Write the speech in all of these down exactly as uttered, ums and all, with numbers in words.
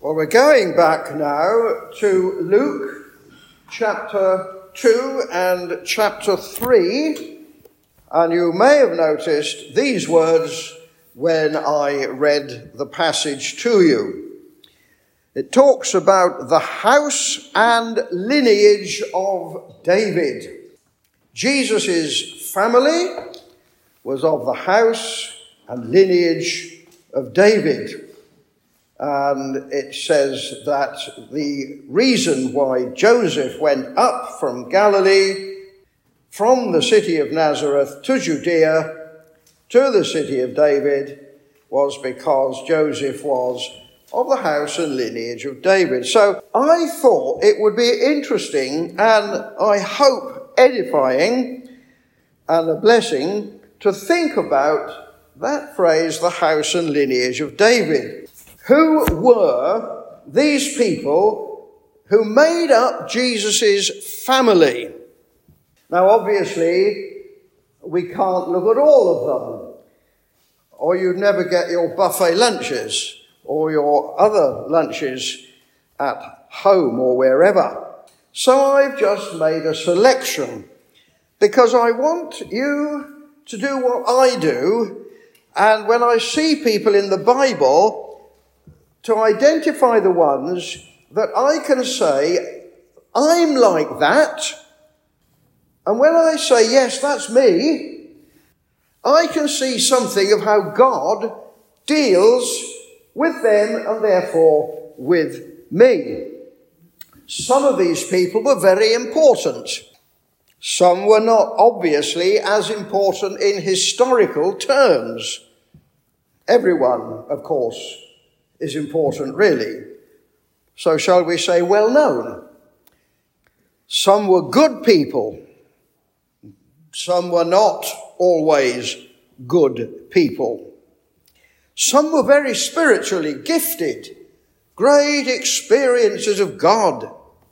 Well, we're going back now to Luke chapter two and chapter three, and you may have noticed these words when I read the passage to you. It talks about the house and lineage of David. Jesus' family was of the house and lineage of David. And it says that the reason why Joseph went up from Galilee, from the city of Nazareth to Judea, to the city of David, was because Joseph was of the house and lineage of David. So I thought it would be interesting and I hope edifying and a blessing to think about that phrase, the house and lineage of David. Who were these people who made up Jesus' family? Now, obviously, we can't look at all of them, or you'd never get your buffet lunches or your other lunches at home or wherever. So I've just made a selection because I want you to do what I do, and when I see people in the Bible, to identify the ones that I can say, I'm like that. And when I say, yes, that's me, I can see something of how God deals with them and therefore with me. Some of these people were very important. Some were not obviously as important in historical terms. Everyone, of course, is important, really. So shall we say well known? Some were good people. Some were not always good people. Some were very spiritually gifted, great experiences of God.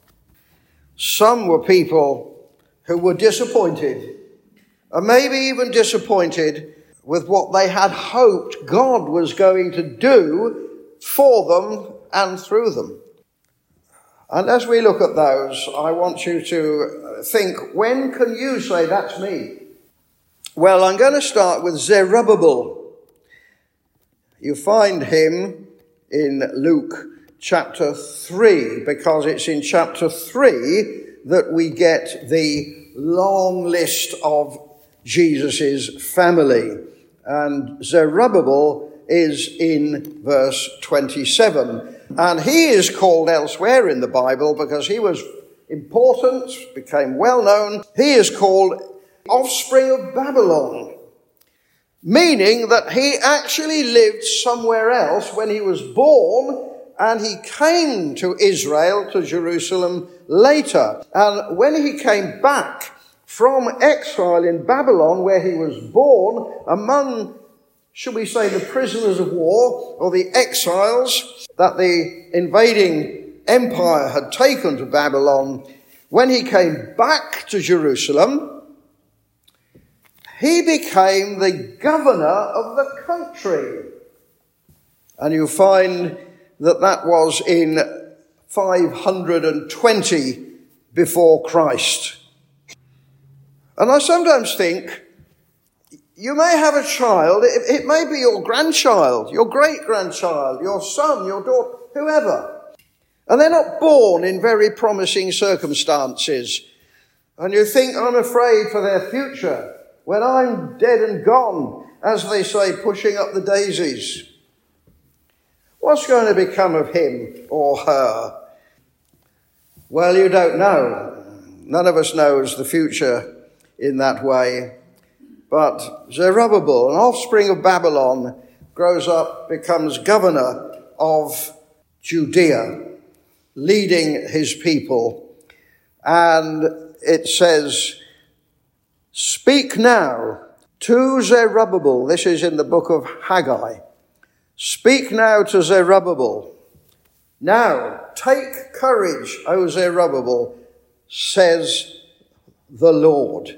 Some were people who were disappointed, and maybe even disappointed with what they had hoped God was going to do for them and through them. And as we look at those, I want you to think, when can you say, that's me? Well, I'm going to start with Zerubbabel. You find him in Luke chapter three, because it's in chapter three that we get the long list of Jesus' family. And Zerubbabel is in verse twenty-seven. And he is called elsewhere in the Bible because he was important, became well known. He is called offspring of Babylon, meaning that he actually lived somewhere else when he was born, and he came to Israel, to Jerusalem later. And when he came back from exile in Babylon, where he was born, among, should we say, the prisoners of war or the exiles that the invading empire had taken to Babylon, when he came back to Jerusalem, he became the governor of the country. And you find that that was in five hundred twenty before Christ. And I sometimes think, you may have a child, it, it may be your grandchild, your great-grandchild, your son, your daughter, whoever. And they're not born in very promising circumstances. And you think, I'm afraid for their future when I'm dead and gone, as they say, pushing up the daisies. What's going to become of him or her? Well, you don't know. None of us knows the future in that way. But Zerubbabel, an offspring of Babylon, grows up, becomes governor of Judea, leading his people. And it says, speak now to Zerubbabel. This is in the book of Haggai. Speak now to Zerubbabel. Now, take courage, O Zerubbabel, says the Lord.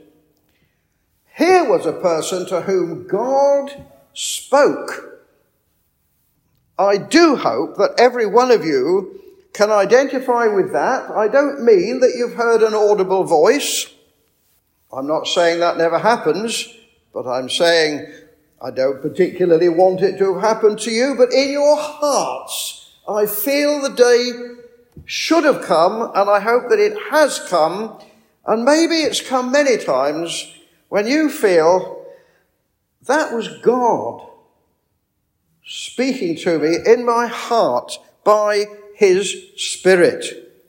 Here was a person to whom God spoke. I do hope that every one of you can identify with that. I don't mean that you've heard an audible voice. I'm not saying that never happens, but I'm saying I don't particularly want it to have happened to you, but in your hearts, I feel the day should have come, and I hope that it has come, and maybe it's come many times when you feel that was God speaking to me in my heart by his Spirit.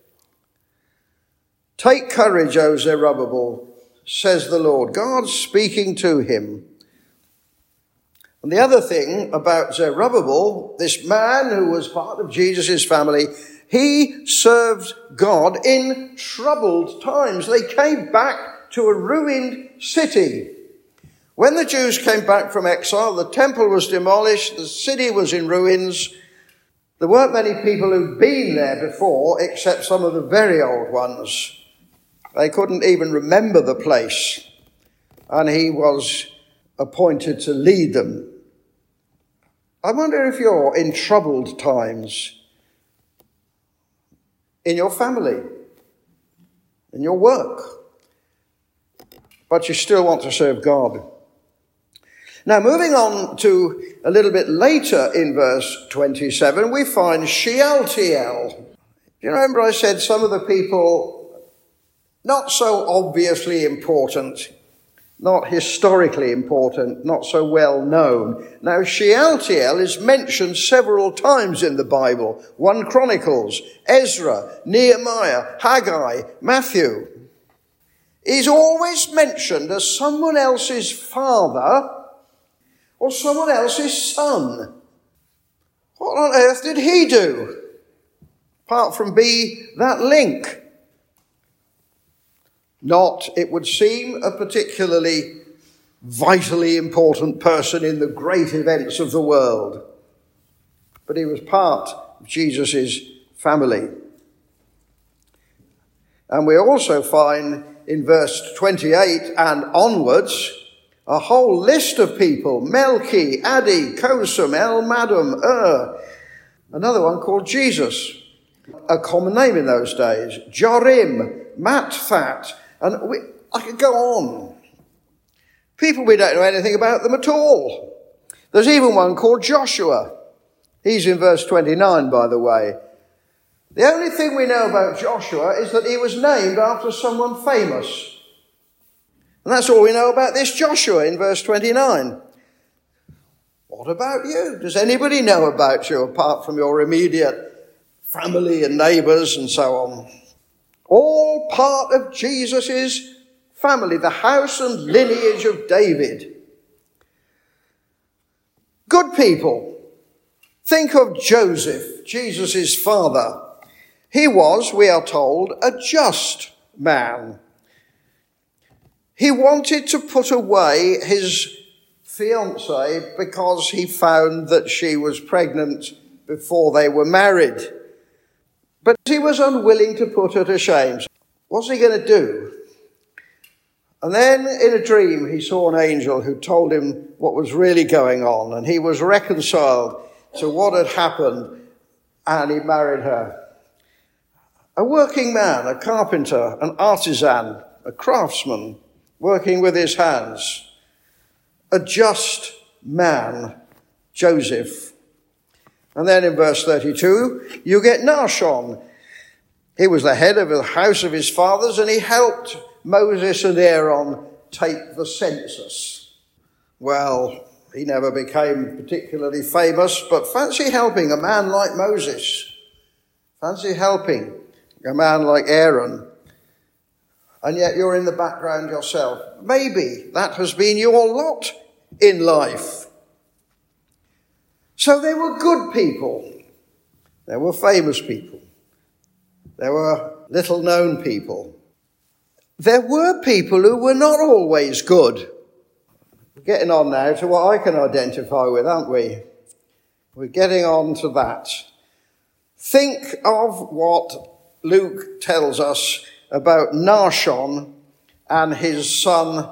Take courage, O Zerubbabel, says the Lord. God's speaking to him. And the other thing about Zerubbabel, this man who was part of Jesus' family, he served God in troubled times. They came back to a ruined city. When the Jews came back from exile, the temple was demolished, the city was in ruins. There weren't many people who'd been there before, except some of the very old ones. They couldn't even remember the place, and he was appointed to lead them. I wonder if you're in troubled times in your family, in your work, but you still want to serve God. Now, moving on to a little bit later in verse twenty-seven, we find Shealtiel. Do you remember I said some of the people not so obviously important, not historically important, not so well known. Now, Shealtiel is mentioned several times in the Bible. First Chronicles, Ezra, Nehemiah, Haggai, Matthew. He's always mentioned as someone else's father or someone else's son. What on earth did he do, apart from be that link? Not, it would seem, a particularly vitally important person in the great events of the world. But he was part of Jesus' family. And we also find in verse twenty-eight and onwards a whole list of people: Melchi, Addi, Kosam, El-Madam, Ur. Another one called Jesus, a common name in those days. Jorim, Matphat, and we, I could go on. People we don't know anything about them at all. There's even one called Joshua. He's in verse twenty-nine, by the way. The only thing we know about Joshua is that he was named after someone famous. And that's all we know about this Joshua in verse twenty-nine. What about you? Does anybody know about you apart from your immediate family and neighbours and so on? All part of Jesus' family, the house and lineage of David. Good people. Think of Joseph, Jesus' father. He was, we are told, a just man. He wanted to put away his fiancée because he found that she was pregnant before they were married. But he was unwilling to put her to shame. What's he going to do? And then in a dream he saw an angel who told him what was really going on, and he was reconciled to what had happened, and he married her. A working man, a carpenter, an artisan, a craftsman, working with his hands. A just man, Joseph. And then in verse thirty-two, you get Nahshon. He was the head of the house of his fathers, and he helped Moses and Aaron take the census. Well, he never became particularly famous, but fancy helping a man like Moses. Fancy helping a man like Aaron. And yet you're in the background yourself. Maybe that has been your lot in life. So they were good people. There were famous people. There were little-known people. There were people who were not always good. We're getting on now to what I can identify with, aren't we? We're getting on to that. Think of what Luke tells us about Nahshon and his son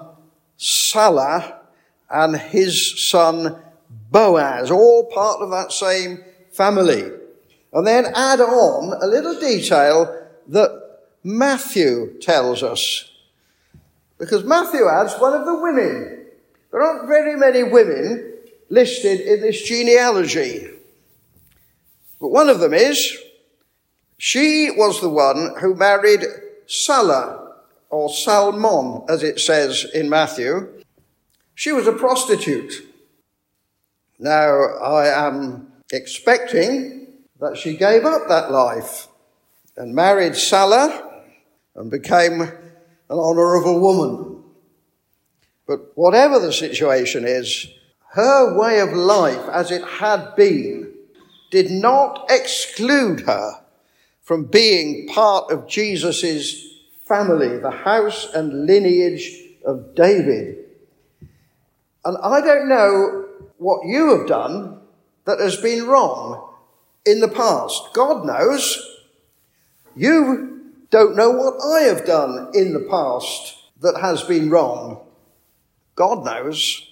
Salah and his son Boaz, all part of that same family. And then add on a little detail that Matthew tells us. Because Matthew adds one of the women. There aren't very many women listed in this genealogy. But one of them is, she was the one who married Salah, or Salmon, as it says in Matthew. She was a prostitute. Now, I am expecting that she gave up that life and married Salah and became an honourable woman. But whatever the situation is, her way of life as it had been did not exclude her from being part of Jesus' family, the house and lineage of David. And I don't know what you have done that has been wrong in the past. God knows. You don't know what I have done in the past that has been wrong. God knows.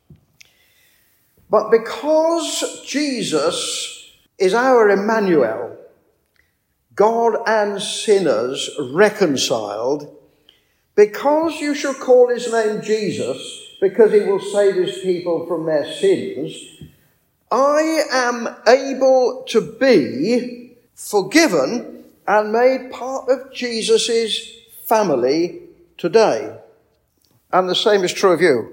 But because Jesus is our Emmanuel, God and sinners reconciled, because you shall call his name Jesus, because he will save his people from their sins, I am able to be forgiven and made part of Jesus' family today. And the same is true of you.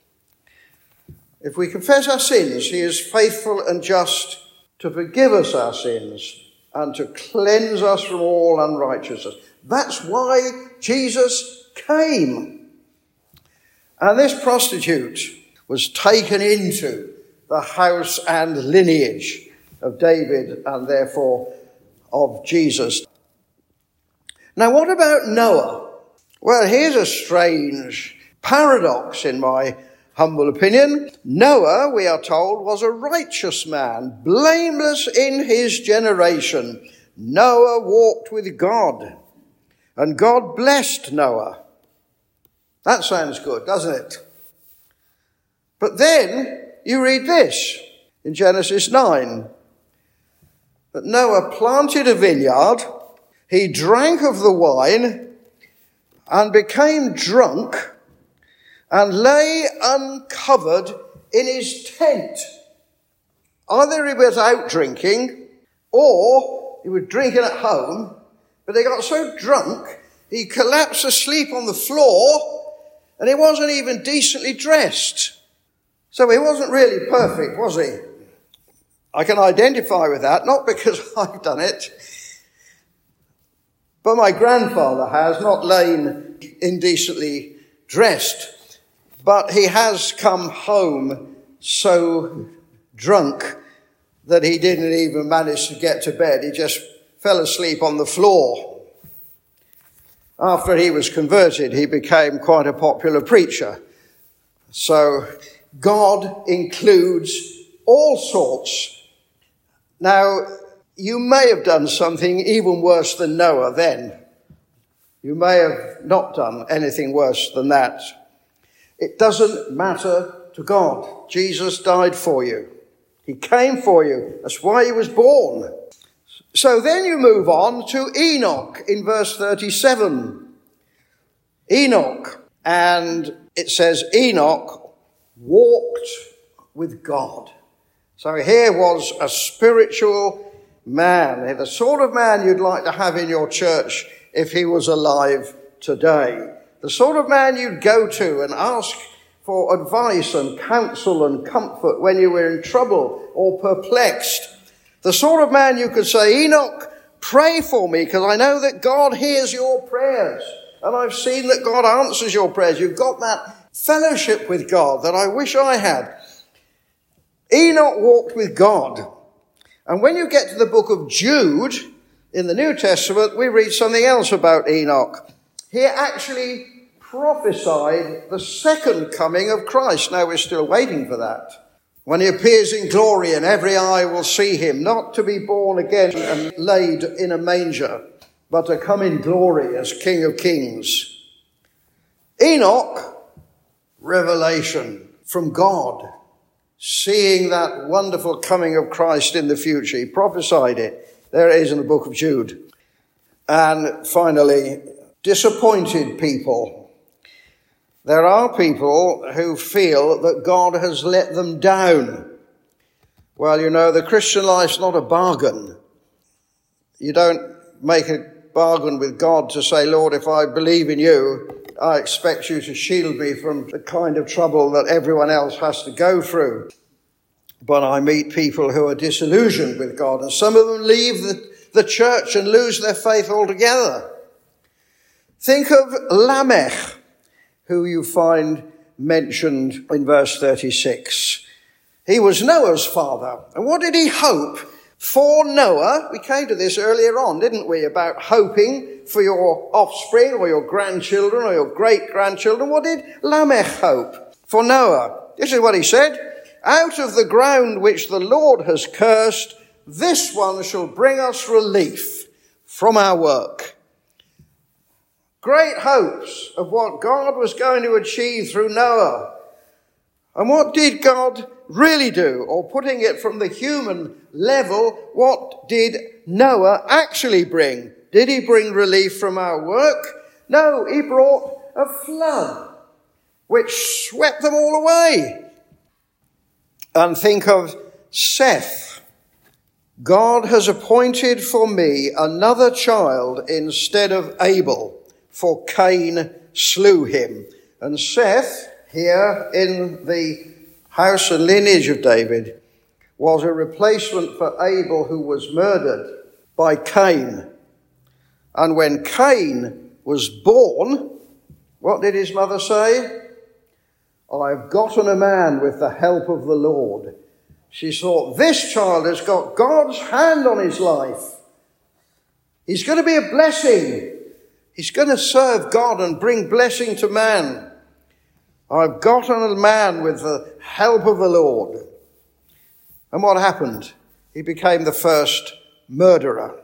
If we confess our sins, he is faithful and just to forgive us our sins and to cleanse us from all unrighteousness. That's why Jesus came. And this prostitute was taken into the house and lineage of David and therefore of Jesus. Now, what about Noah? Well, here's a strange paradox in my humble opinion. Noah, we are told, was a righteous man, blameless in his generation. Noah walked with God, and God blessed Noah. That sounds good, doesn't it? But then you read this in Genesis nine, that Noah planted a vineyard, he drank of the wine and became drunk and lay uncovered in his tent. Either he was out drinking or he was drinking at home, but he got so drunk he collapsed asleep on the floor and he wasn't even decently dressed. So he wasn't really perfect, was he? I can identify with that, not because I've done it, but my grandfather has not lain indecently dressed, but he has come home so drunk that he didn't even manage to get to bed. He just fell asleep on the floor. After he was converted, he became quite a popular preacher. So God includes all sorts. Now, you may have done something even worse than Noah then. You may have not done anything worse than that. It doesn't matter to God. Jesus died for you. He came for you. That's why he was born. So then you move on to Enoch in verse thirty-seven. Enoch, and it says Enoch walked with God. So here was a spiritual man, the sort of man you'd like to have in your church if he was alive today. The sort of man you'd go to and ask for advice and counsel and comfort when you were in trouble or perplexed. The sort of man you could say, Enoch, pray for me because I know that God hears your prayers. And I've seen that God answers your prayers. You've got that fellowship with God that I wish I had. Enoch walked with God. And when you get to the book of Jude, in the New Testament, we read something else about Enoch. He actually prophesied the second coming of Christ. Now we're still waiting for that. When he appears in glory and every eye will see him, not to be born again and laid in a manger, but to come in glory as King of Kings. Enoch, revelation from God. seeing that wonderful coming of Christ in the future. He prophesied it. There it is in the book of Jude. And finally, disappointed people. There are people who feel that God has let them down. Well, you know, the Christian life's not a bargain. You don't make a bargain with God to say, Lord, if I believe in you, I expect you to shield me from the kind of trouble that everyone else has to go through. But I meet people who are disillusioned with God, and some of them leave the, the church and lose their faith altogether. Think of Lamech, who you find mentioned in verse thirty-six. He was Noah's father. And what did he hope for Noah? We came to this earlier on, didn't we, about hoping for your offspring or your grandchildren or your great-grandchildren. What did Lamech hope for Noah? This is what he said. Out of the ground which the Lord has cursed, this one shall bring us relief from our work. Great hopes of what God was going to achieve through Noah. And what did God really do? Or putting it from the human level, what did Noah actually bring? Did he bring relief from our work? No, he brought a flood which swept them all away. And think of Seth. God has appointed for me another child instead of Abel, for Cain slew him. And Seth, here in the house and lineage of David, was a replacement for Abel, who was murdered by Cain. And when Cain was born, what did his mother say? I've gotten a man with the help of the Lord. She thought, this child has got God's hand on his life. He's going to be a blessing. He's going to serve God and bring blessing to man. I've gotten a man with the help of the Lord. And what happened? He became the first murderer.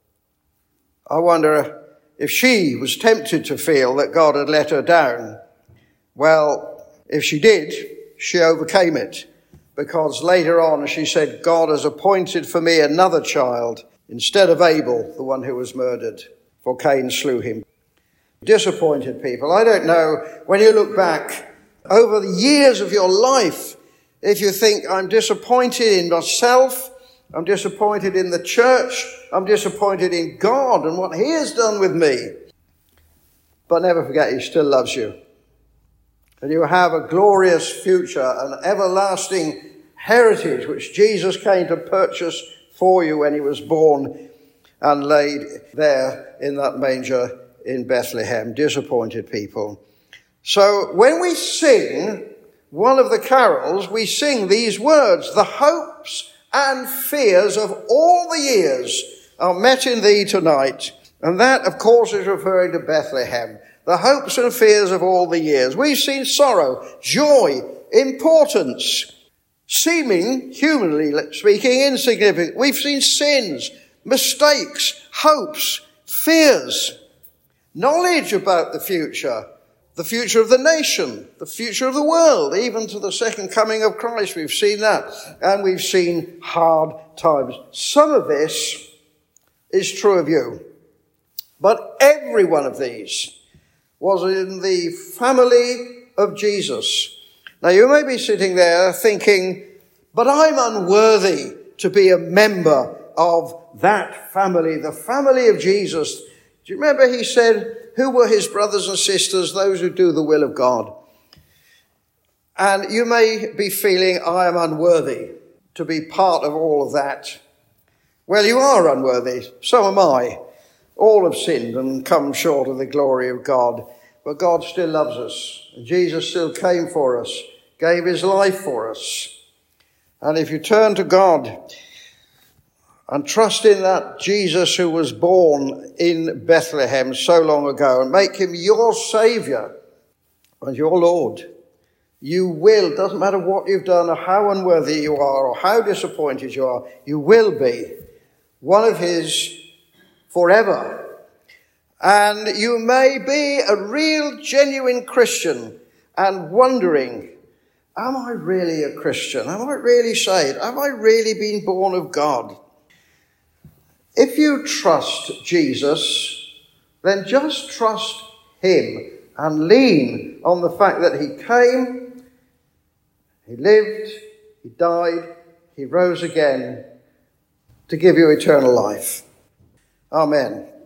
I wonder if she was tempted to feel that God had let her down. Well, if she did, she overcame it, because later on she said, God has appointed for me another child instead of Abel, the one who was murdered, for Cain slew him. Disappointed people. I don't know, when you look back over the years of your life, if you think, I'm disappointed in myself, I'm disappointed in the church, I'm disappointed in God and what he has done with me. But never forget, he still loves you. And you have a glorious future, an everlasting heritage which Jesus came to purchase for you when he was born and laid there in that manger in Bethlehem. Disappointed people. So when we sing one of the carols, we sing these words: the hopes and fears of all the years are met in thee tonight. And that, of course, is referring to Bethlehem. The hopes and fears of all the years. We've seen sorrow, joy, importance, seeming, humanly speaking, insignificant. We've seen sins, mistakes, hopes, fears, knowledge about the future, the future of the nation, the future of the world, even to the second coming of Christ. We've seen that. And we've seen hard times. Some of this is true of you. But every one of these was in the family of Jesus. Now you may be sitting there thinking, but I'm unworthy to be a member of that family, the family of Jesus. Do you remember he said, who were his brothers and sisters? Those who do the will of God. And you may be feeling, I am unworthy to be part of all of that. Well, you are unworthy. So am I. All have sinned and come short of the glory of God. But God still loves us. And Jesus still came for us, gave his life for us. And if you turn to God and trust in that Jesus who was born in Bethlehem so long ago, and make him your Saviour and your Lord, you will, doesn't matter what you've done or how unworthy you are or how disappointed you are, you will be one of his forever. And you may be a real, genuine Christian and wondering am I really a Christian? Am I really saved? Have I really been born of God? If you trust Jesus, then just trust him and lean on the fact that he came, he lived, he died, he rose again to give you eternal life. Amen.